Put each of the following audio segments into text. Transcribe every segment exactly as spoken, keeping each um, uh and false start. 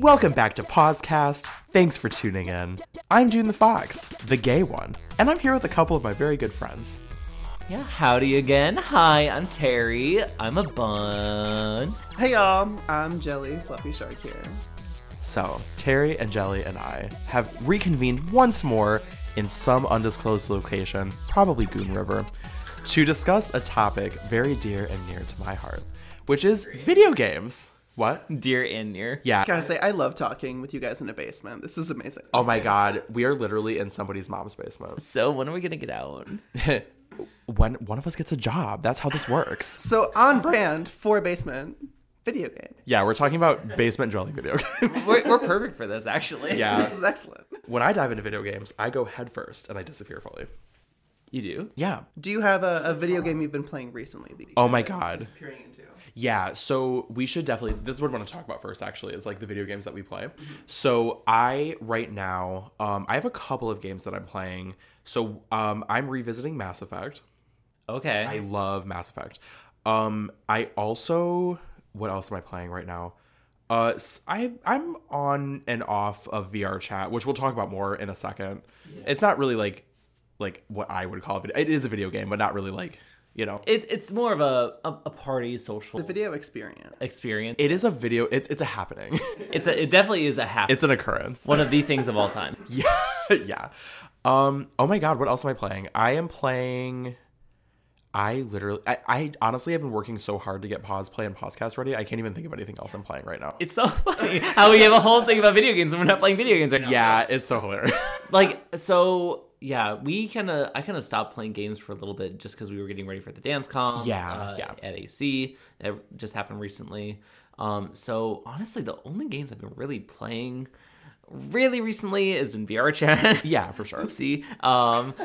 Welcome back to Pausecast. Thanks for tuning in. I'm Dune the Fox, the gay one, and I'm here with a couple of my very good friends. Yeah, howdy again. Hi, I'm Terry. I'm a bun. Hey y'all, I'm Jelly, Fluffy Shark here. So, Terry and Jelly and I have reconvened once more in some undisclosed location, probably Goon River, to discuss a topic very dear and near to my heart, which is video games. What? Dear and near. Yeah. Gotta say, I love talking with you guys in a basement. This is amazing. Oh my god, we are literally in somebody's mom's basement. So when are we gonna get out? When one of us gets a job, that's how this works. So on brand for basement video game. Yeah, we're talking about basement dwelling video games. We're, we're perfect for this, actually. Yeah. This is excellent. When I dive into video games, I go head first and I disappear fully. You do? Yeah. Do you have a, a video game you've been playing recently? That you Oh my are god. Disappearing into? Yeah, so we should definitely, this is what I want to talk about first, actually, is like the video games that we play. So I, right now, um, I have a couple of games that I'm playing. So um, I'm revisiting Mass Effect. Okay. I love Mass Effect. Um, I also, what else am I playing right now? Uh, s- I, I'm on and off of V R chat, which we'll talk about more in a second. Yeah. It's not really like, like what I would call it. It is a video game, but not really like, you know. It, it's more of a, a, a party social The video experience. experience. It is a video, it's it's a happening. It's a, it definitely is a happen. It's an occurrence. One of the things of all time. Yeah, yeah. Um, oh my god, what else am I playing? I am playing... I literally, I, I honestly have been working so hard to get pause play and pausecast ready. I can't even think of anything else I'm playing right now. It's so funny how we have a whole thing about video games and we're not playing video games right now. Yeah, it's so hilarious. Like, so, yeah, we kind of, I kind of stopped playing games for a little bit just because we were getting ready for the dance com. Yeah, uh, yeah. At A C. That just happened recently. Um, so, honestly, the only games I've been really playing really recently has been V R Chat. Yeah, for sure. Oopsie. Um,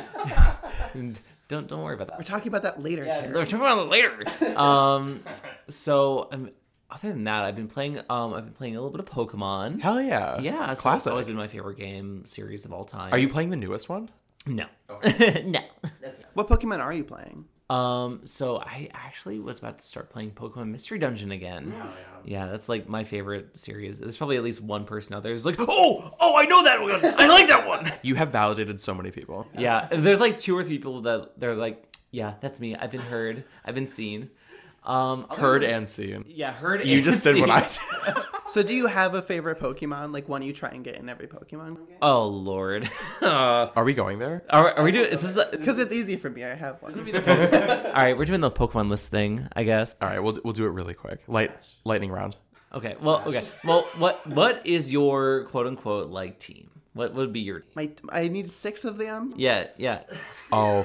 and don't, don't worry about that. We're talking about that later, Yeah, Terry. we're talking about it later. Um, so, um, other than that, I've been playing, um, I've been playing a little bit of Pokemon. Hell yeah. Yeah, so it's Classic. always been my favorite game series of all time. Are you playing the newest one? No. No. What Pokemon are you playing? Um, so I actually was about to start playing Pokemon Mystery Dungeon again. Oh, Yeah, that's like my favorite series. There's probably at least one person out there who's like, oh, oh, I know that one. I like that one. You have validated so many people. Yeah, there's like two or three people that they're like, yeah, that's me. I've been heard. I've been seen. Um, Heard and seen. Yeah, heard. You and just did what seen. I did. So do you have a favorite Pokemon, like one you try and get in every Pokemon game? Oh Lord. uh, Are we going there? are, are we doing? Is this? The, Because it's easy for me, I have one. all right, we're doing the Pokemon list thing, I guess. All right, we'll we'll do it really quick. Light lightning round. Okay. Well, okay. Well, what what is your quote unquote like team? What would be your team? My, I need six of them. Yeah, yeah. Oh,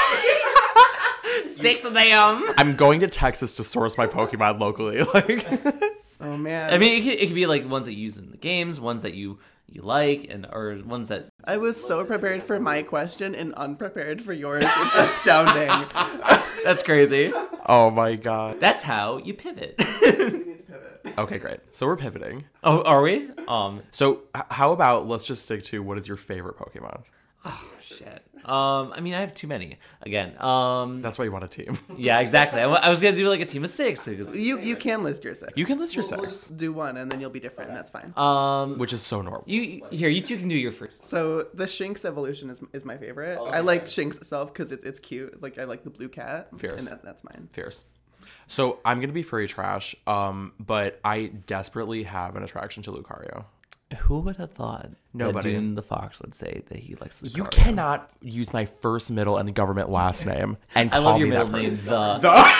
Six of them. I'm going to Texas to source my Pokemon locally. Like, Oh man. I mean, it could, it could be like ones that you use in the games, ones that you you like, and or ones that. I was so prepared for my question and unprepared for yours. It's astounding. That's crazy. oh my god. That's how you pivot. Okay, great. So we're pivoting. Oh, are we? Um. So h- how about let's just stick to what is your favorite Pokemon? Shit. Um. I mean, I have too many. Again. Um. That's why you want a team. Yeah. Exactly. I, w- I was gonna do like a team of six. because- You you can list your six. You can list your We'll- we'll six, just do one and then you'll be different. And that's fine. Um. which is so normal. You here. You two can do your first. So the Shinx evolution is, is my favorite. I like Shinx itself because it's it's cute. Like I like the blue cat. Fierce. And that, that's mine. Fierce. So I'm gonna be furry trash, um, but I desperately have an attraction to Lucario. Who would have thought Nobody. that Dune the Fox would say that he likes the You cannot use my first, middle, and government last name and I call love your me middle that name, person.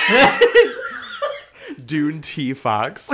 the. Dune T Fox.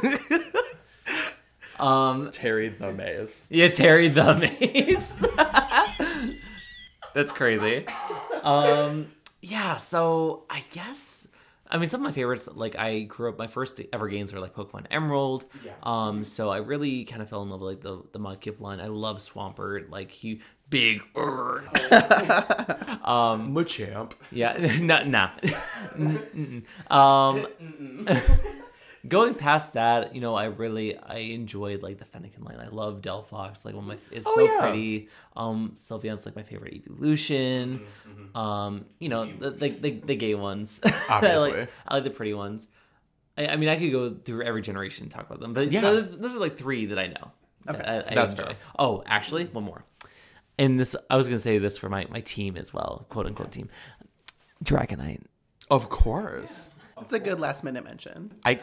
Um. Terry the Maze. Yeah, Terry the Maze. That's crazy. Um. Yeah. So I guess. I mean, some of my favorites, like I grew up, my first ever games were like Pokemon Emerald. Yeah. Um, so I really kind of fell in love with like the the Mudkip line. I love Swampert, like he big. um, Machamp. yeah, nah, nah. Mm-mm. um, going past that, you know, I really I enjoyed like the Fennekin line. I love Delphox, like one of my it's Oh, so yeah. pretty. Um, Sylveon's like my favorite evolution. Mm-hmm. Um, you know, the the, the, the gay ones. I Obviously. like I like the pretty ones. I, I mean, I could go through every generation and talk about them, but Yeah. those, those are like three that I know. Okay. I, I That's enjoy. fair. Oh, actually, one more. And this, I was going to say this for my, my team as well, quote unquote team. Dragonite. Of course. It's a good last minute mention. I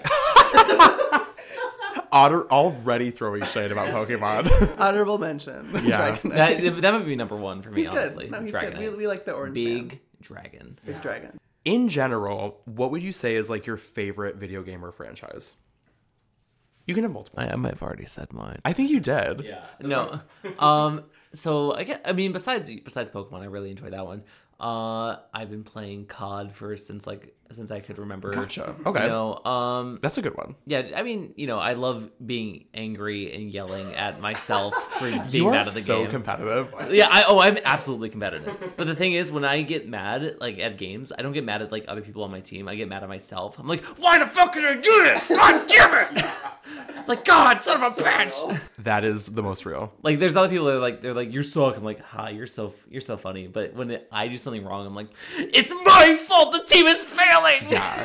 Otter already throwing shade about Pokemon. Honorable mention. Yeah. Dragonite. That, that would be number one for me, He's honestly. good. No, he's Dragonite. good. We, we like the orange Big man. dragon. Big dragon. In general, what would you say is like your favorite video game or franchise? You can have multiple. I, I might have already said mine. I think you did. Yeah. No. um. So I get. I mean, besides besides Pokemon, I really enjoy that one. Uh, I've been playing C O D for since like since I could remember. Gotcha. Okay. You know. Um. That's a good one. Yeah. I mean, you know, I love being angry and yelling at myself for being You are mad at the so game. competitive. Yeah, I, oh, I'm absolutely competitive. But the thing is, when I get mad, like at games, I don't get mad at like other people on my team. I get mad at myself. I'm like, why the fuck did I do this? God damn it! Like, God, son of a bitch! That is the most real. Like, there's other people that are like, they're like, you suck. I'm like, ha, you're so, you're so funny. But when it, I do something wrong, I'm like, it's my fault. The team is failing. Yeah.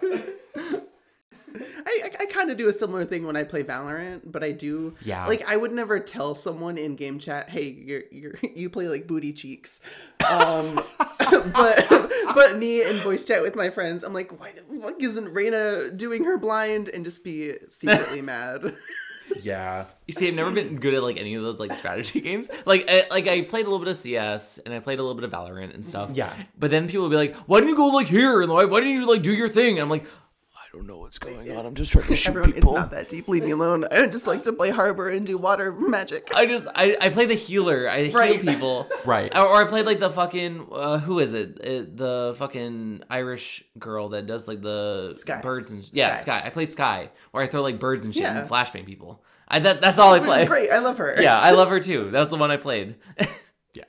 I, I, I kind of do a similar thing when I play Valorant, but I do. Yeah. Like, I would never tell someone in game chat, "Hey, you're you're you play like booty cheeks," um, but but me in voice chat with my friends, I'm like, "Why the fuck isn't Reyna doing her blind?" And just be secretly mad. Yeah. You see, I've never been good at like any of those like strategy games. Like, I, like I played a little bit of C S and I played a little bit of Valorant and stuff. Yeah. But then people will be like, "Why didn't you go like here? And why, why didn't you like do your thing?" And I'm like, I don't know what's going on. I'm just trying to shoot Everyone, people. it's not that deep. Leave me alone. I just like to play Harbor and do water magic. I just I, I play the healer. I Right. heal people. Right. Or, or I played like the fucking uh, who is it? it? The fucking Irish girl that does like the Sky. birds and yeah Sky. Sky. I played Sky where I throw like birds and shit Yeah. and flashbang people. I that, that's all I Which play. is great. I love her. Yeah, I love her too. That was the one I played. Yeah.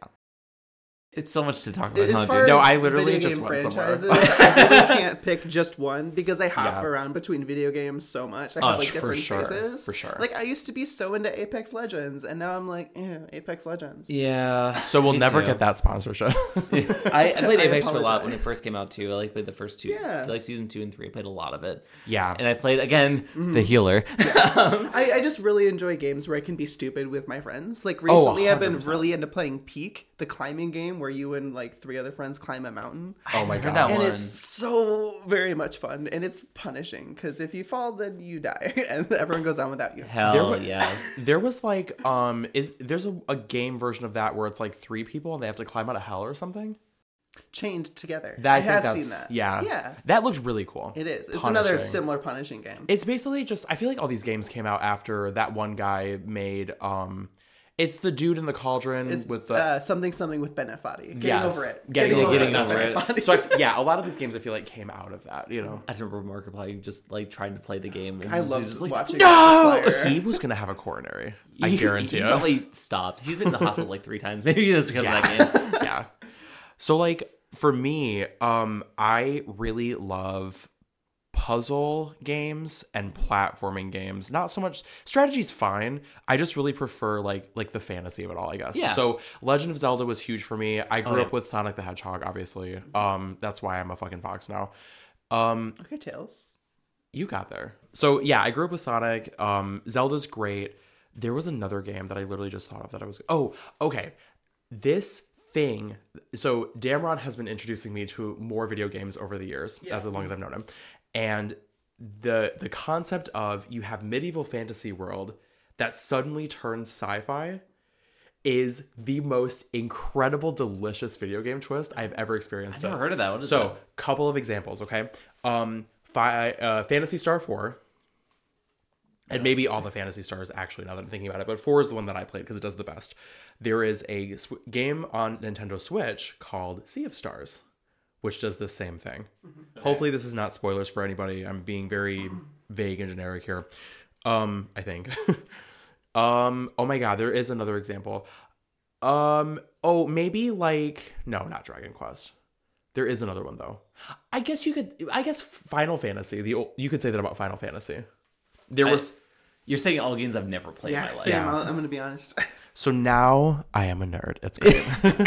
It's so much to talk about. As Huh, far dude? No, as I literally video just game went somewhere. franchises, I really can't pick just one because I hop Yeah. around between video games so much. I Oh, have like for different sure, phases. for sure. Like I used to be so into Apex Legends, and now I'm like, eh, Apex Legends. Yeah. So we'll me never too. get that sponsorship. I, I played I Apex for a lot apologize. when it first came out too. I like played the first two, Yeah. like season two and three. I played a lot of it. Yeah. And I played again the healer. I, I just really enjoy games where I can be stupid with my friends. Like Oh, recently, I've been one hundred percent. really into playing Peak, the climbing game where you and like three other friends climb a mountain. Oh my I've heard god. that And one. it's so very much fun, and it's punishing because if you fall, then you die, and everyone goes on without you. Hell There wa- yes. There was like um is there's a, a game version of that where it's like three people and they have to climb out of hell or something? Chained together. That, I think have that's, seen that. Yeah. Yeah. That looked really cool. It is. It's another Punishing. similar punishing game. It's basically just I feel like all these games came out after that one guy made um it's the dude in the cauldron It's with the uh, something something with Benefati. Getting Yes. over it. Getting, Yeah, over getting it. That's over right. it. Benefati. So I f yeah, a lot of these games I feel like came out of that, you know. I remember Markiplier just like trying to play the game. And I was love just like, watching No, Markiplier. he was gonna have a coronary. I he, guarantee he you. probably stopped. He's been in the hospital like three times. Maybe that's because Yeah. of that game. Yeah. So like for me, um, I really love puzzle games and platforming games. Not so much strategy's fine. I just really prefer like like the fantasy of it all, I guess. Yeah. So Legend of Zelda was huge for me. I grew Oh, yeah. up with Sonic the Hedgehog, obviously. Um, that's why I'm a fucking fox now. Um, Okay, Tails. you got there. So yeah, I grew up with Sonic. Um, Zelda's great. There was another game that I literally just thought of that I was oh, okay. This thing. So Damron has been introducing me to more video games over the years, as long as I've known him. And the the concept of you have medieval fantasy world that suddenly turns sci-fi is the most incredible, delicious video game twist I've ever experienced. I've never heard of that. What is So, that? couple of examples, okay? Um, fi- uh, Phantasy Star four, and maybe all the Phantasy Stars, actually, now that I'm thinking about it, but four is the one that I played because it does the best. There is a sw- game on Nintendo Switch called Sea of Stars, which does the same thing. Hopefully this is not spoilers for anybody. I'm being very vague and generic here. Um, I think. um, oh my god, there is another example. Um, oh, maybe like, no, not Dragon Quest. There is another one though. I guess you could, I guess Final Fantasy, the old, you could say that about Final Fantasy. There I- was, You're saying all games I've never played in Yeah, my life. same. Yeah. I'll- I'm gonna be honest. So now I am a nerd. It's great.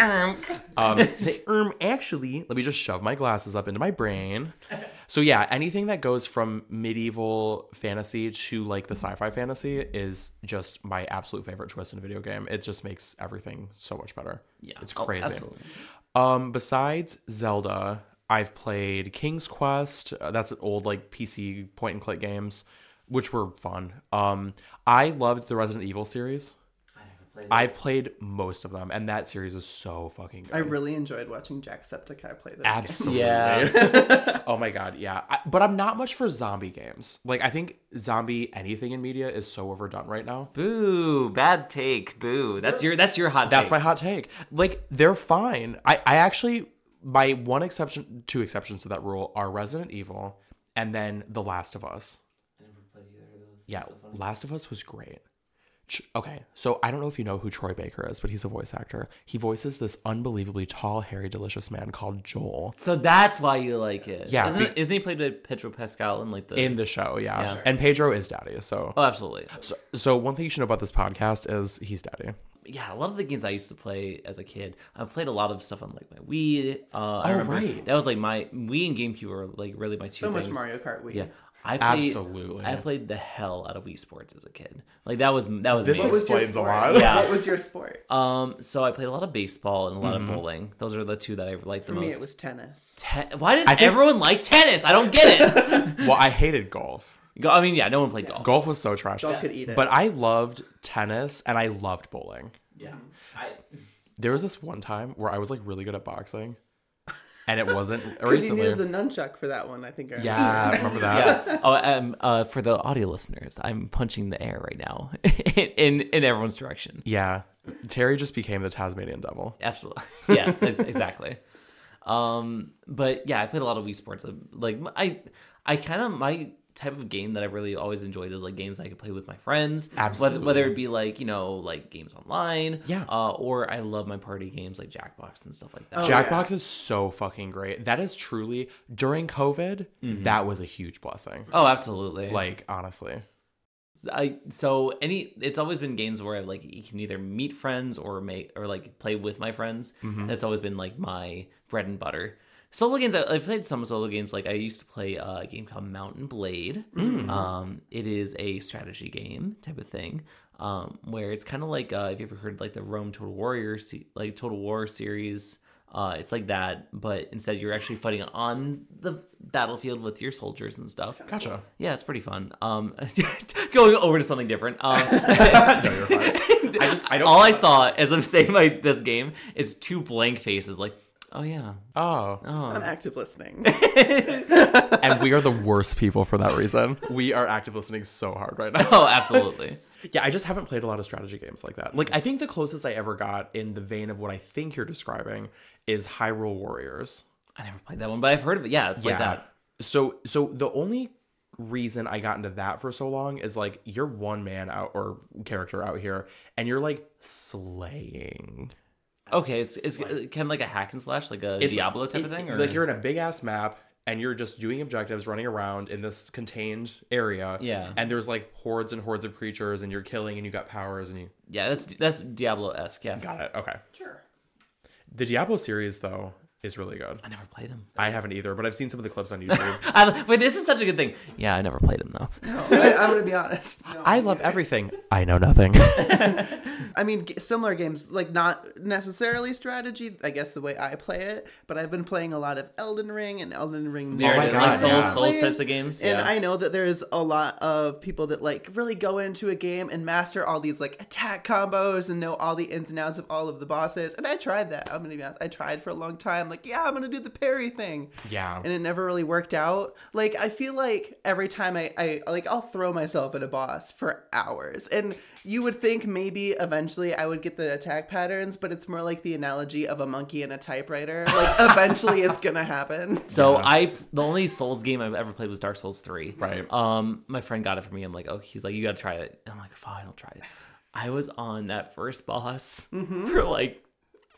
um, the, um, actually, let me just shove my glasses up into my brain. So yeah, anything that goes from medieval fantasy to like the sci-fi fantasy is just my absolute favorite twist in a video game. It just makes everything so much better. Yeah, it's oh, crazy. absolutely. Um, besides Zelda, I've played King's Quest. Uh, that's an old like P C point and click games, which were fun. Um, I loved the Resident Evil series. I've played most of them, and that series is so fucking good. I really enjoyed watching Jacksepticeye play this. Absolutely. Yeah. Oh my god, yeah. I, but I'm not much for zombie games. Like, I think zombie anything in media is so overdone right now. Boo, bad take. Boo. That's your that's your hot That's take. my hot take. Like, they're fine. I, I actually, my one exception, two exceptions to that rule are Resident Evil and then The Last of Us. I never played either of those. Yeah, That's so funny. Last of Us was great. Okay, so I don't know if you know who Troy Baker is, but he's a voice actor. He voices this unbelievably tall, hairy, delicious man called Joel. So that's why you like it. Yeah, Isn't, be- it, isn't he played by Pedro Pascal in like the In the show, yeah. Yeah. And Pedro is daddy, so. Oh, absolutely. so. So one thing you should know about this podcast is he's daddy. Yeah, a lot of the games I used to play as a kid, I played a lot of stuff on like my Wii. Uh, I Oh, remember right. That was like my Wii and GameCube were like really my two So things. much Mario Kart Wii. Yeah. I played, Absolutely. I played the hell out of Wii Sports as a kid. Like that was that was This me. What was your Explains a sport? lot. Yeah. What was your sport? Um, so I played a lot of baseball and a lot of bowling. Those are the two that I liked the For most. me, it was tennis. Te- Why does I think- everyone like tennis? I don't get it. Well, I hated golf. Go- I mean, yeah, no one played golf. Golf was so trash. Golf could eat it. But I loved tennis and I loved bowling. Yeah, I, There was this one time where I was like really good at boxing. And it wasn't Because you recently. needed the nunchuck for that one, I think. I remember. Yeah, remember that? yeah. Oh, um, uh, for the audio listeners, I'm punching the air right now in in everyone's direction. Yeah. Terry just became the Tasmanian devil. Absolutely. Yes, ex- exactly. Um, but yeah, I played a lot of Wii Sports. Like I, I kind of my type of game that I really always enjoyed is like games I could play with my friends. Absolutely. Whether, whether it be like you know like games online. Yeah. Uh, or I love my party games like Jackbox and stuff like that. Oh, Jackbox yeah. is so fucking great. That is truly, during COVID, that was a huge blessing. Oh, absolutely. Like, honestly. I so any it's always been games where like you can either meet friends or make or like play with my friends. That's always been like my bread and butter. Solo games, I, I've played some solo games. Like I used to play a game called Mountain Blade. Um, it is a strategy game type of thing, um, where it's kind of like uh, have you ever heard like the Rome Total Warrior se- like Total War series? Uh, it's like that, but instead you're actually fighting on the battlefield with your soldiers and stuff. Gotcha. Yeah, it's pretty fun. Um, going over to something different. Um, No, you're fine. I just, I don't. all I saw as I'm saying my this game is two blank faces. Like, oh yeah, Oh. I'm active listening. And we are the worst people for that reason. We are active listening so hard right now. oh absolutely. Yeah, I just haven't played a lot of strategy games like that. Like, I think the closest I ever got in the vein of what I think you're describing is Hyrule Warriors. I never played that one, but I've heard of it. Yeah, it's like that. So, so the only reason I got into that for so long is like you're one man out or character out here, and you're like slaying. Okay, it's it's kind of like a hack and slash, like a It's Diablo type it- of thing. Or? Like you're in a big ass map and you're just doing objectives, running around in this contained area. Yeah. And there's like hordes and hordes of creatures, and you're killing, and you got powers, and you yeah, that's that's Diablo esque. Yeah, got it. Okay. Sure. The Diablo series though is really good. I never played him. I haven't either, but I've seen some of the clips on YouTube. I, but this is such a good thing. Yeah, I never played him though. No, I, I'm gonna be honest. No. I love everything. I know nothing. I mean, g- similar games, like not necessarily strategy, I guess the way I play it, but I've been playing a lot of Elden Ring and Elden Ring. There, my like God, Souls, yeah. Souls types of games. And yeah. I know that there's a lot of people that like really go into a game and master all these like attack combos and know all the ins and outs of all of the bosses. And I tried that. I'm gonna be honest. I tried for a long time. Like, yeah, I'm gonna do the parry thing. Yeah. And it never really worked out. Like, I feel like every time I, I like I'll throw myself at a boss for hours. And you would think maybe eventually I would get the attack patterns, but it's more like the analogy of a monkey and a typewriter. Like, eventually it's gonna happen. So Yeah. I the only Souls game I've ever played was Dark Souls three. Right. Um, my friend got it for me. I'm like, oh, he's like, you gotta try it. I'm like, fine, I'll try it. I was on that first boss Mm-hmm. for like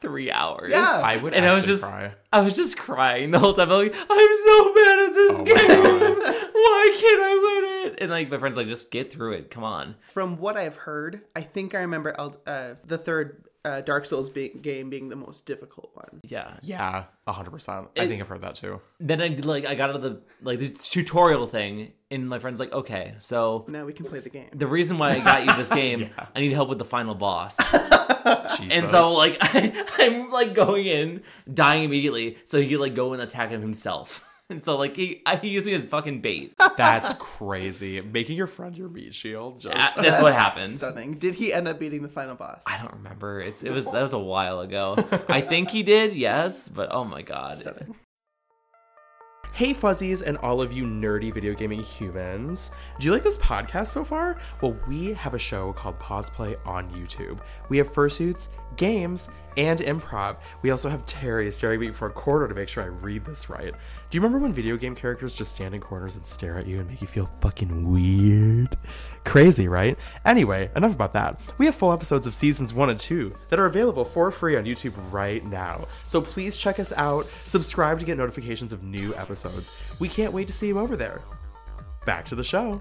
three hours. Yeah. I would and I was actually just, cry. I was just crying the whole time. I'm like, I'm so bad at this Oh my game. God. Why can't I win it? And like my friend's like, just get through it. Come on. From what I've heard, I think I remember El- uh, the third uh, Dark Souls be- game being the most difficult one. Yeah. Yeah, one hundred percent. I It- think I've heard that too. Then I did, like I got out of the like the tutorial thing, and my friend's like, okay, so Now we can play the game. the reason why I got you this game, Yeah. I need help with the final boss. Jesus. And so like I, I'm like going in, dying immediately, so he could like go and attack him himself. And so like he I, he used me as fucking bait. That's crazy. Making your friend your meat shield. Just... Uh, That's what happened. Stunning. Did he end up beating the final boss? I don't remember. It's it was that was a while ago. I think he did, yes, but oh my god. Stunning. Hey fuzzies and all of you nerdy video gaming humans. Do you like this podcast so far? Well, we have a show called Pause Play on YouTube. We have fursuits, games, and improv. We also have Terry staring at me for a quarter to make sure I read this right. Do you remember when video game characters just stand in corners and stare at you and make you feel fucking weird? Crazy, right? Anyway, enough about that. We have full episodes of seasons one and two that are available for free on YouTube right now. So please check us out, subscribe to get notifications of new episodes. We can't wait to see you over there. Back to the show.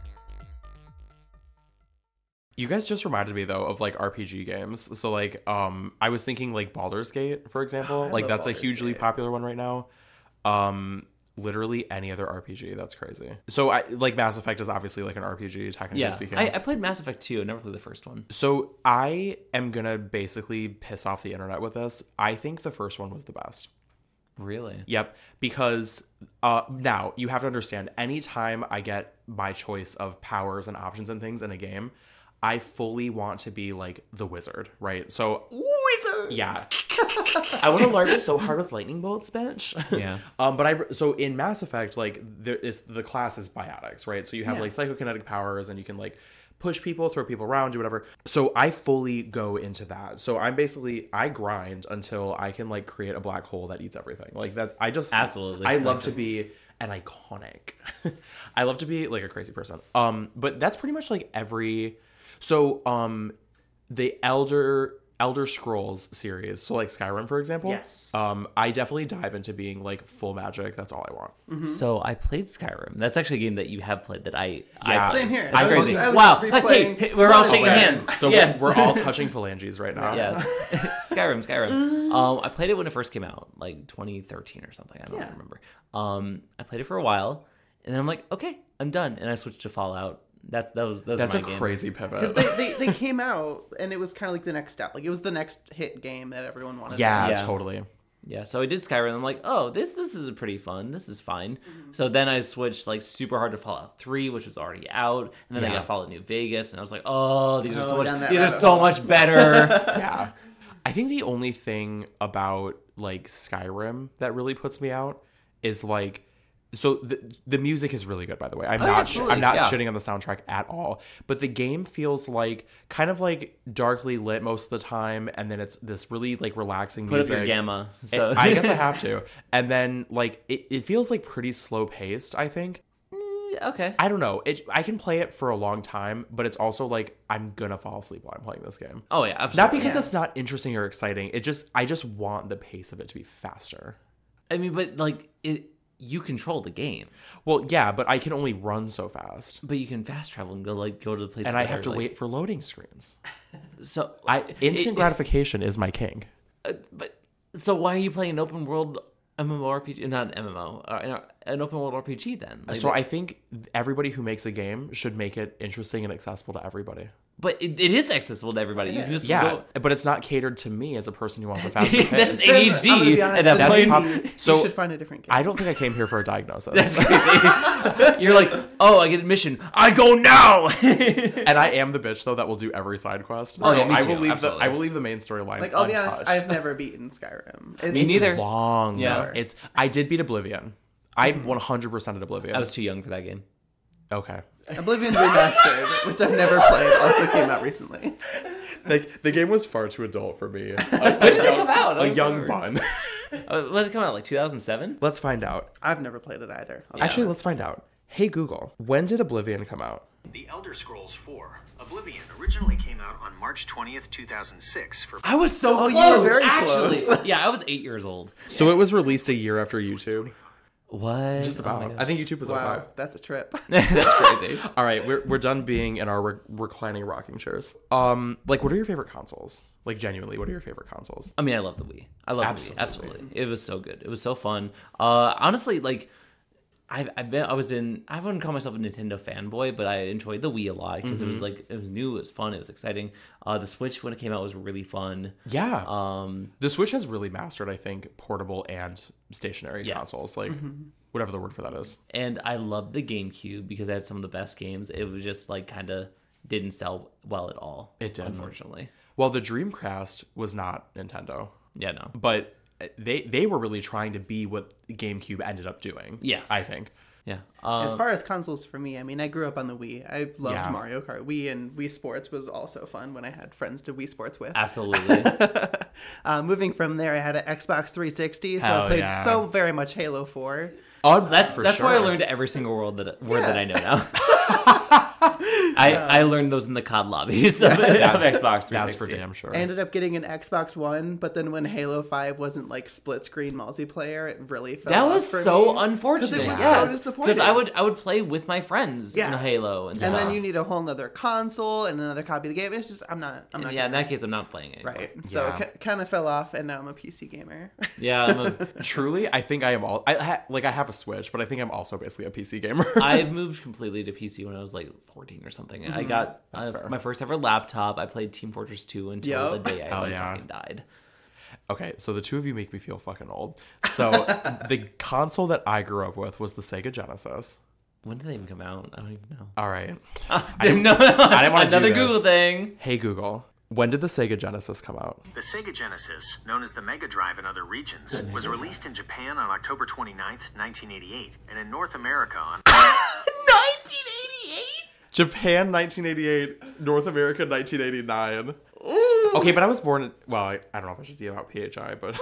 You guys just reminded me though of like R P G games. So like um I was thinking like Baldur's Gate, for example. Oh, I like love that's a Baldur's hugely Gate. popular one right now. Um literally any other R P G. That's crazy. So I like Mass Effect is obviously like an R P G technically Yeah. speaking. I, I played Mass Effect two, I never played the first one. So I am gonna basically piss off the internet with this. I think the first one was the best. Really? Yep, because uh, now you have to understand, anytime I get my choice of powers and options and things in a game, I fully want to be like the wizard, right? So Wizard! yeah, I want to LARP so hard with lightning bolts, bitch. Yeah. um, but I so in Mass Effect, like there is the class is biotics, right? So you have Yeah. like psychokinetic powers, and you can like push people, throw people around, do whatever. So I fully go into that. So I'm basically I grind until I can like create a black hole that eats everything. Like that. I just Absolutely. I love to be an iconic. I love to be like a crazy person. Um, but that's pretty much like every. So um, the Elder Elder Scrolls series. So like Skyrim, for example. Yes. Um, I definitely dive into being like full magic. That's all I want. So I played Skyrim. That's actually a game that you have played that I Yeah. I Same here. It's I was- crazy. I was Wow. replaying- Hey, we're all shaking Skyrim. hands. So yes. we're, we're all touching phalanges right now. Yes. Skyrim, Skyrim. Um, I played it when it first came out, like twenty thirteen or something. I don't Yeah. remember. Um, I played it for a while, and then I'm like, okay, I'm done, and I switched to Fallout. That's that was those That's are a my games. crazy Because pivot. they, they, they came out, and it was kind of like the next step. Like, it was the next hit game that everyone wanted. yeah, Yeah. totally. Yeah, so I did Skyrim. I'm like, oh, this this is pretty fun. This is fine. So then I switched like super hard to Fallout three, which was already out, and then I Yeah. got Fallout New Vegas, and I was like, oh, these are Oh, so down much that these are rabbit so hole. much better. Yeah. I think the only thing about like Skyrim that really puts me out is like so the the music is really good, by the way. I'm Oh, yeah, not sh- absolutely. I'm not Yeah. shitting on the soundtrack at all, but the game feels like kind of like darkly lit most of the time, and then it's this really like relaxing Put up music. your gamma. So I guess I have to. And then like it, it feels like pretty slow paced, I think. okay. I don't know. It I can play it for a long time, but it's also like I'm gonna fall asleep while I'm playing this game. Oh yeah, absolutely. Not because Yeah. it's not interesting or exciting. It just I just want the pace of it to be faster. I mean, but like it, you control the game, Well, yeah, but I can only run so fast, but you can fast travel and go like go to the places. and I that have are, to like- wait for loading screens. So I instant it- gratification is my king. Uh, but so why are you playing an open world MMORPG? Not an M M O, uh, an open world R P G then? Like, So I think everybody who makes a game should make it interesting and accessible to everybody. but it, it is accessible to everybody. You can just Yeah, go- but it's not catered to me as a person who wants a faster That's pace. A D H D I'm gonna be honest, at that that's point. pop- you, so- you should find a different game. I don't think I came here for a diagnosis. That's crazy. You're like, oh, I get admission. I go now. And I am the bitch though that will do every side quest. Oh, so yeah, me I too, will leave absolutely. the I will leave the main storyline. like, I'll be honest, untouched. I've never beaten Skyrim. It's, Me neither. It's long. Yeah. Yeah. It's I did beat Oblivion. I one hundred percent at Oblivion. I was too young for that game. okay. Oblivion Remastered, which I've never played, also came out recently. Like the game was far too adult for me. A, When did it come out? I a don't young remember. bun. Uh, when did it come out? Like two thousand seven? Let's find out. I've never played it either. I'll be Actually, honest. let's find out. Hey Google, when did Oblivion come out? The Elder Scrolls four. Oblivion originally came out on March twentieth, two thousand six. For I was so Oh, close, you were very actually. close. Yeah, I was eight years old. So it was released a year after YouTube. What? Just Oh my about. gosh. I think YouTube was oh Wow, five. that's a trip. That's crazy. All right, we're we're done being in our re- reclining rocking chairs. Um, like, what are your favorite consoles? Like, genuinely, what are your favorite consoles? I mean, I love the Wii. I love Absolutely. the Wii. Absolutely. It was so good. It was so fun. Uh, honestly, like, I've, I've been, I was been, I wouldn't call myself a Nintendo fanboy, but I enjoyed the Wii a lot because Mm-hmm. it was like, it was new, it was fun, it was exciting. Uh, the Switch, when it came out, was really fun. Yeah. Um, The Switch has really mastered, I think, portable and stationary Yes. consoles. Like, whatever the word for that is. and I loved the GameCube because it had some of the best games. It was just like kind of didn't sell well at all. It didn't. Unfortunately. Well, the Dreamcast was not Nintendo, Yeah, no. but they they were really trying to be what GameCube ended up doing. Yes. I think. Yeah. Um, As far as consoles for me, I mean, I grew up on the Wii. I loved Yeah. Mario Kart. Wii and Wii Sports was also fun when I had friends to Wii Sports with. absolutely. Uh, moving from there, I had an Xbox three sixty, so Hell I played yeah. so very much Halo four. Oh, That's for that's sure. where I learned every single word that word Yeah. that I know now. I I learned those in the C O D lobbies of, of Xbox three sixty. That's for damn sure. I ended up getting an Xbox One, but then when Halo five wasn't like split screen multiplayer, it really fell That off was for so me. unfortunate. It was Yes. so disappointing. Because I would I would play with my friends in Yes. Halo and, And stuff. then you need a whole nother console and another copy of the game. It's just I'm not I'm not yeah, in gonna- that case, I'm not playing it. right. So Yeah. it kind of fell off, and now I'm a P C gamer. Yeah, I'm a, Truly, I think I am all. I ha, like I have a Switch, but I think I'm also basically a P C gamer. I've moved completely to P C when I was like fourteen or something. I got uh, fair. my first ever laptop. I played Team Fortress two until Yup. the day I Hell like, yeah. fucking died. Okay, so the two of you make me feel fucking old. So the console that I grew up with was the Sega Genesis. When did they even come out? I don't even know. All right. I didn't know. I didn't wanna do Another this. Google thing. Hey Google, when did the Sega Genesis come out? The Sega Genesis, known as the Mega Drive in other regions, was released in Japan on October twenty-ninth, nineteen eighty-eight, and in North America on nineteen eighty-eight. Japan, nineteen eighty-eight. North America, nineteen eighty-nine. Okay, but I was born. In, well, I, I don't know if I should deal out P H I, but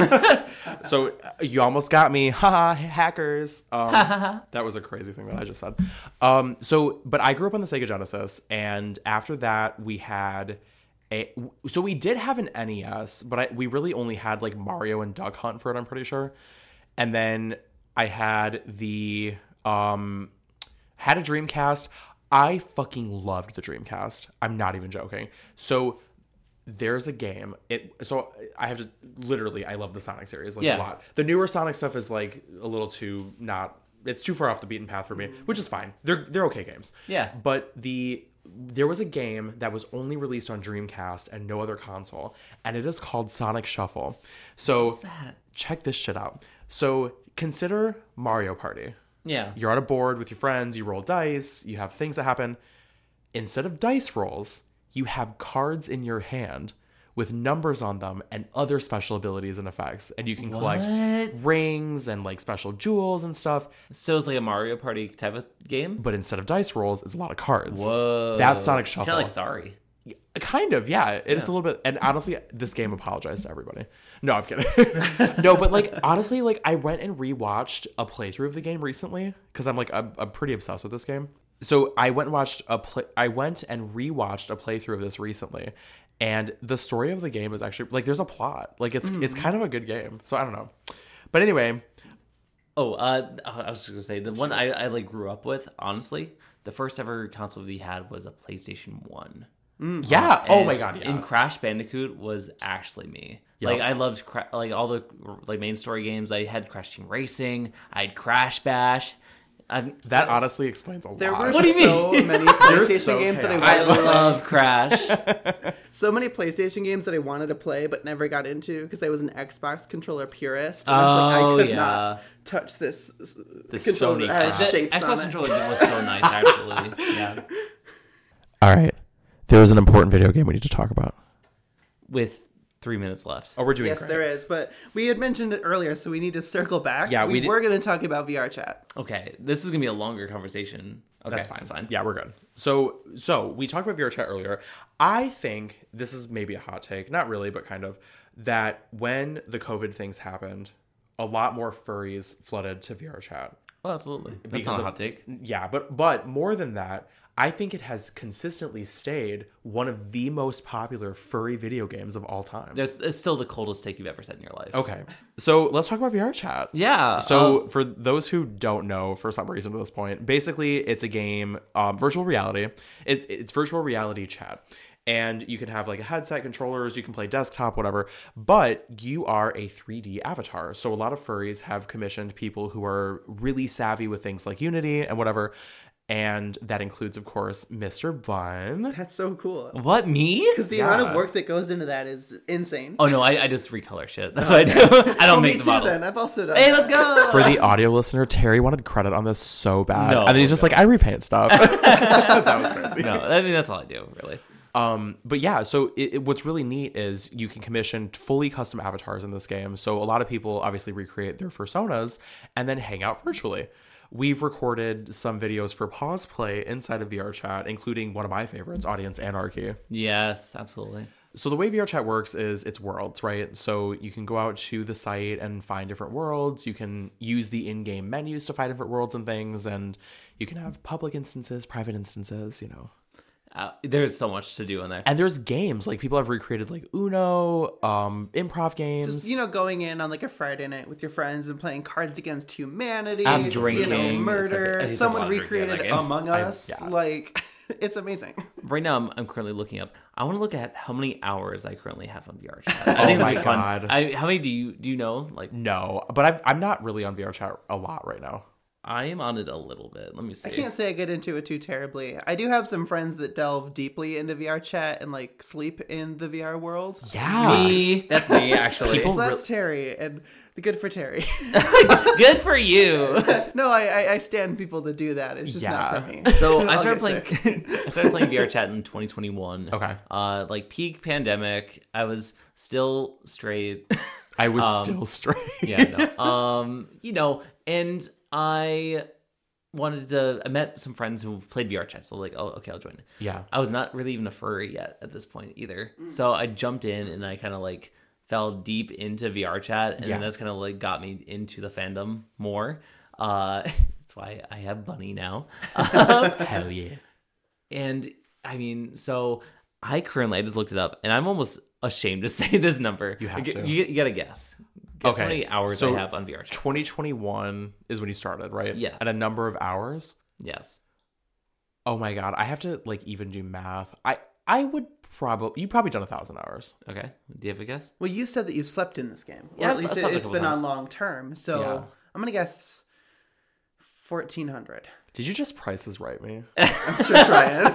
so uh, you almost got me, haha, hackers. Um, that was a crazy thing that I just said. Um, so, but I grew up on the Sega Genesis, and after that, we had a. So we did have an N E S, but I, we really only had like Mario and Duck Hunt for it. I'm pretty sure, and then I had the um, had a Dreamcast. I fucking loved the Dreamcast. I'm not even joking. So there's a game. It so I have to literally I love the Sonic series like Yeah. a lot. The newer Sonic stuff is like a little too not it's too far off the beaten path for me, which is fine. They're they're okay games. Yeah. But the there was a game that was only released on Dreamcast and no other console, and it is called Sonic Shuffle. So that? check this shit out. So consider Mario Party. Yeah. You're on a board with your friends, you roll dice, you have things that happen. Instead of dice rolls, you have cards in your hand with numbers on them and other special abilities and effects. And you can collect What? rings and like special jewels and stuff. So it's like a Mario Party type of game. But instead of dice rolls, it's a lot of cards. Whoa. That's Sonic It's Shuffle. Kind of like Sorry. Kind of, yeah. It's a little bit, and honestly, this game apologized to everybody. No, I'm kidding. No, but like honestly, like I went and rewatched a playthrough of the game recently because I'm like I'm, I'm pretty obsessed with this game. So I went and watched a play. I went and rewatched a playthrough of this recently, and the story of the game is actually like there's a plot. Like it's it's kind of a good game. So I don't know, but anyway, Oh, uh, I was just gonna say the one I, I like grew up with. Honestly, the first ever console we had was a PlayStation One. yeah. Oh And- my god, yeah. And Crash Bandicoot was actually me. Yep. Like I loved cra- like all the like main story games. I had Crash Team Racing. I had Crash Bash. I, That honestly explains a There lot. were What do you so many PlayStation so games that I chaotic. wanted I love Crash. so many PlayStation games that I wanted to play but never got into because I was an Xbox controller purist. And I was like, Oh, I could yeah. not touch this The controller Sony that has crap. shapes Xbox on it. controller was so nice, actually. Yeah, All right, there is an important video game we need to talk about. with three minutes left. Oh, we're doing Yes, great. there is, but we had mentioned it earlier, so we need to circle back. Yeah, we, we did- were going to talk about V R chat. Okay, this is gonna be a longer conversation. Okay, That's fine. That's fine. Yeah, we're good. So, so we talked about V R chat earlier. I think this is maybe a hot take, not really, but kind of, that when the COVID things happened, a lot more furries flooded to V R chat. Oh, absolutely. That's Because not a of- hot take. Yeah, but but more than that, I think it has consistently stayed one of the most popular furry video games of all time. There's, it's still the coldest take you've ever said in your life. Okay. So let's talk about V R Chat. Yeah. So um, for those who don't know, for some reason to this point, basically it's a game, um, virtual reality. It, it's virtual reality chat. And you can have like a headset, controllers, you can play desktop, whatever. But you are a three D avatar. So a lot of furries have commissioned people who are really savvy with things like Unity and whatever. And that includes, of course, Mister Bun. That's so cool. what, me? Because the Yeah. amount of work that goes into that is insane. Oh, no, I, I just recolor shit. That's what I do. I don't Well, make me the too, models. then. I've also done Hey, that. let's go. For the audio listener, Terry wanted credit on this so bad. No, and then he's just no. like, I repaint stuff. That was crazy. No, I mean, that's all I do, really. Um, but yeah, so it, it, what's really neat is you can commission fully custom avatars in this game. So a lot of people obviously recreate their personas and then hang out virtually. We've recorded some videos for Pause Play inside of V R Chat, including one of my favorites, Audience Anarchy. Yes, absolutely. So the way V R Chat works is it's worlds, right? So you can go out to the site and find different worlds. You can use the in-game menus to find different worlds and things. And you can have public instances, private instances, you know. Uh, there's so much to do in there. And there's games, like people have recreated like Uno, um, improv games. Just, you know, going in on like a Friday night with your friends and playing Cards Against Humanity, Absolutely. you know, Drinking. murder. It's like- Someone I used to love drinking in recreated that game. Among I- Us. yeah. Like, it's amazing. Right now, I'm, I'm currently looking up. I want to look at how many hours I currently have on V R Chat. I Oh think my it'd be fun. God. I, how many do you do you know? Like, No, but I've, I'm not really on V R Chat a lot right now. I am on it a little bit. Let me see. I can't say I get into it too terribly. I do have some friends that delve deeply into V R Chat and like sleep in the V R world. Yeah. Me, that's me actually. People- So that's Terry, and good for Terry. Good for you. No, I, I I stand people to do that. It's just not Yeah. for me. So I I'll started get playing. I started playing V R Chat in twenty twenty-one. Okay. Uh, like peak pandemic. I was still straight. I was Um, still straight. yeah. No. Um. You know, and I wanted to. I met some friends who played V R Chat. So like, oh, okay, I'll join. Yeah. I was not really even a furry yet at this point either. So I jumped in and I kind of like fell deep into V R Chat, and Yeah. then that's kind of like got me into the fandom more. Uh, that's why I have Bunny now. Hell yeah. And I mean, so I currently I just looked it up, and I'm almost ashamed to say this number. You have you, to. You, you gotta guess. Guess Okay, how many hours so I have on V R Chat. twenty twenty-one is when you started, right? Yes. And a number of hours. Yes. Oh my God. I have to like even do math. I, I would probably, you probably done a thousand hours. Okay. Do you have a guess? Well, you said that you've slept in this game, Yeah, or I've at least slept it, a it's couple been on times. long term. So Yeah. I'm gonna guess fourteen hundred. Did you just prices right me? I'm sure trying.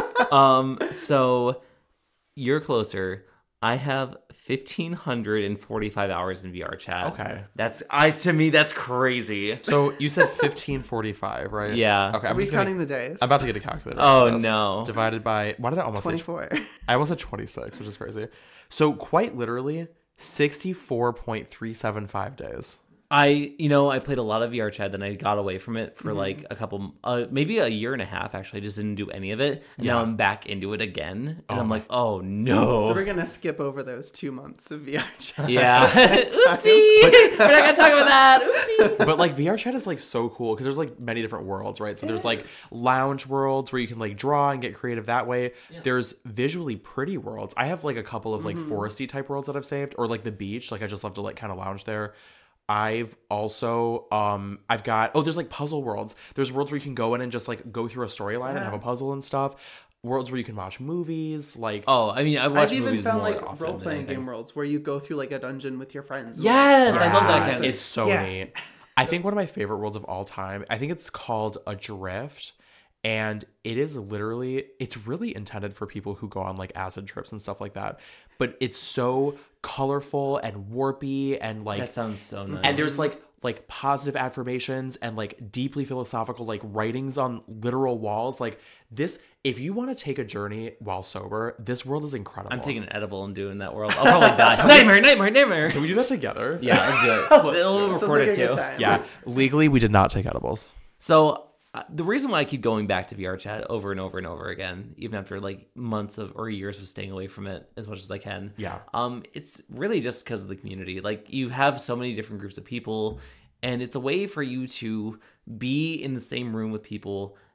Um. So you're closer. I have fifteen hundred forty-five hours in V R Chat. Okay. That's I to me that's crazy. So you said fifteen forty-five, right? Yeah. Okay. Are I'm we just gonna- counting the days? I'm about to get a calculator. Oh, for this. no. Divided by, why did I almost say twenty-four. I almost said twenty-six, which is crazy. So quite literally sixty-four point three seven five days. I, you know, I played a lot of V R Chat, then I got away from it Mm-hmm. for like a couple, uh, maybe a year and a half. Actually, I just didn't do any of it. And now Yeah. I'm back into it again, and Oh I'm my- like, oh no. So we're gonna skip over those two months of V R Chat. Yeah. Oopsie. We're not gonna talk about that. Oopsie. But like V R Chat is like so cool because there's like many different worlds, right? So there's like lounge worlds where you can like draw and get creative that way. There's visually pretty worlds. I have like a couple of like foresty type worlds that I've saved, or like the beach. Like I just love to like kind of lounge there. I've also um I've got oh there's like puzzle worlds. There's worlds where you can go in and just like go through a storyline and have a puzzle and stuff. Worlds where you can watch movies, like Oh, I mean, I watch I've even movies found more like often role than playing anything. game worlds where you go through like a dungeon with your friends. and, Yes, like, I love that Yeah, kind of. it's so Yeah. neat. I think one of my favorite worlds of all time, I think it's called Adrift. And it is literally, it's really intended for people who go on like acid trips and stuff like that. But it's so colorful and warpy and like, That sounds so nice. and there's like, like positive affirmations and like deeply philosophical like writings on literal walls. Like this, if you want to take a journey while sober, this world is incredible. I'm taking an edible and doing that world. I'll probably die. Nightmare, nightmare, nightmare. Can we do that together? Yeah, let's do it. Let's We'll do it. Sounds record like it a good too. time. Yeah. Legally, we did not take edibles. So uh, the reason why I keep going back to V R Chat over and over and over again, even after like months of or years of staying away from it as much as I can, Yeah. um, it's really just because of the community. Like you have so many different groups of people, and it's a way for you to be in the same room with people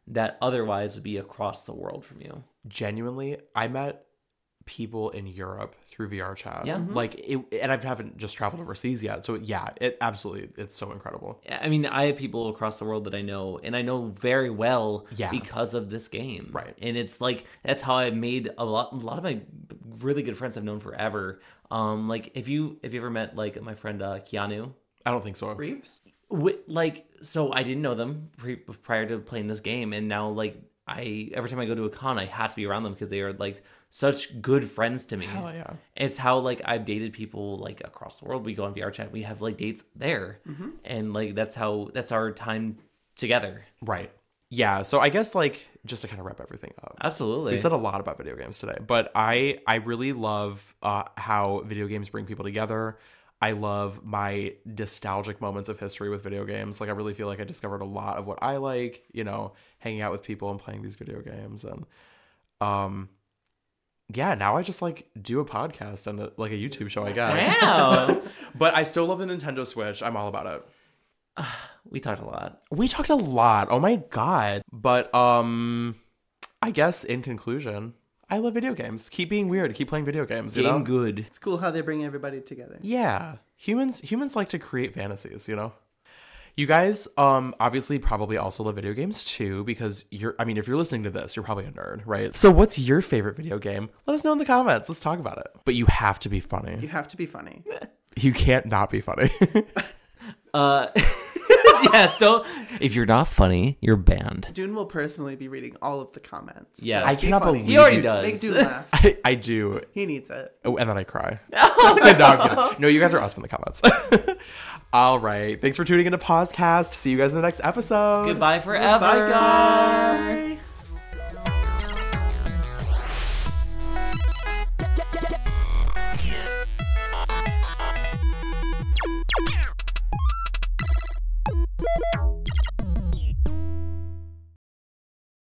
that otherwise would be across the world from you. Genuinely, I met people in Europe through V R chat. Yeah. Like, it, and I haven't just traveled overseas yet. So, yeah, it absolutely, it's so incredible. I mean, I have people across the world that I know, and I know very well Yeah. because of this game. Right. And it's like, that's how I made a lot, a lot of my really good friends I've known forever. Um, like, if you, if you ever met, like, my friend uh, Keanu, I don't think so. Reeves? Wi- like, so I didn't know them pre- prior to playing this game, and now like I every time I go to a con, I have to be around them because they are like such good friends to me. Hell yeah. It's how like I've dated people like across the world. We go on V R chat, we have like dates there, Mm-hmm. and like that's how that's our time together. Right. Yeah. So I guess like just to kind of wrap everything up. Absolutely. We said a lot about video games today, but I I really love uh, how video games bring people together. I love my nostalgic moments of history with video games. Like, I really feel like I discovered a lot of what I like, you know, hanging out with people and playing these video games. And, um, yeah, now I just like do a podcast and a, like a YouTube show, I guess. Wow. But I still love the Nintendo Switch. I'm all about it. We talked a lot. We talked a lot. Oh my God. But, um, I guess in conclusion, I love video games. Keep being weird. Keep playing video games. You Game know? good. It's cool how they bring everybody together. Yeah. Humans humans like to create fantasies, you know? You guys um obviously probably also love video games too, because you're I mean, if you're listening to this, you're probably a nerd, right? So what's your favorite video game? Let us know in the comments. Let's talk about it. But you have to be You funny. have to be funny. You can't not be funny. Uh, yes. Don't. If you're not funny, you're banned. Dune will personally be reading all of the comments. Yeah. so I be cannot funny. believe He already you- does. Make Dune laugh. I, I do. He needs it. Oh, and then I cry. no, I'm kidding. No, you guys are awesome in the comments. All right. Thanks for tuning into Pausecast. See you guys in the next episode. Goodbye forever. Bye, guys.